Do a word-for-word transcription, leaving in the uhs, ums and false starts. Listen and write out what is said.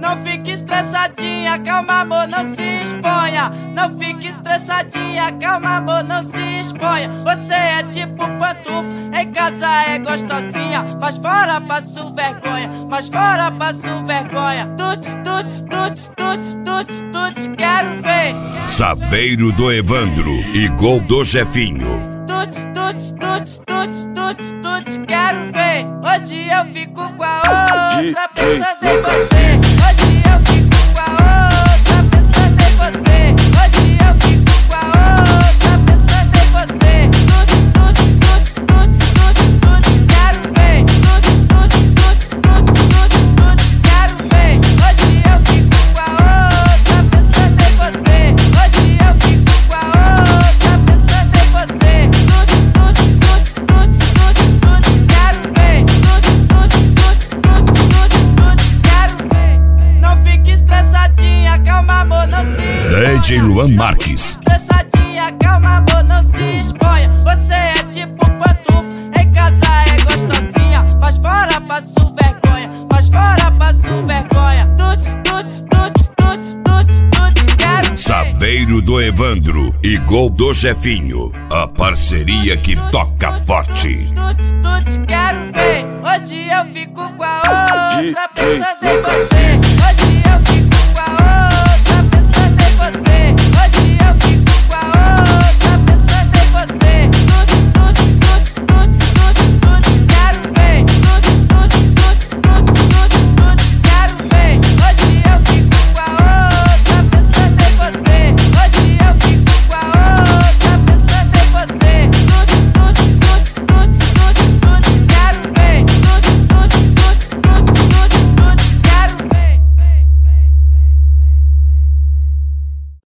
Não fique estressadinha, calma amor, não se exponha. Não fique estressadinha, calma amor, não se exponha. Você é tipo pantufo, em casa é gostosinha, mas fora passo vergonha, mas fora passo vergonha. Tuts, tuts, tuts, tuts, tuts, tuts, quero ver. Saveiro do Evandro e gol do Jefinho. Tuts, tuts, tuts, tuts, tuts, tuts, quero ver. Hoje eu fico com a outra, pensando em você. Hoje eu fico com a outra, pensando em você. Hoje eu fico com a outra, pensando em você. Tuts, tuts, tuts, tuts, tuts, tuts, quero ver. Tuts, tuts, tuts, tuts, tuts, tuts, quero ver. Hoje eu fico com a outra, pensando em você. Hoje eu fico com a outra, pensando em você. Tuts, tuts, tuts, tuts, tuts, tuts, quero ver. Tuts, tuts, tuts, tuts, tuts, tuts, quero ver. Não fique estressadinha, calma amor, não se exponha. D J Luan Marques. Estressadinha, calma amor, não se exponha. Você é tipo pantufo, em casa é gostosinha, mas fora passo vergonha, mas fora passo vergonha. Tuts, tuts, tuts, tuts, tuts, tuts, quero ver. Saveiro do Evandro e gol do Jefinho. A parceria que toca forte. Tuts, tuts, quero ver. Hoje eu fico com a outra, pensando em você.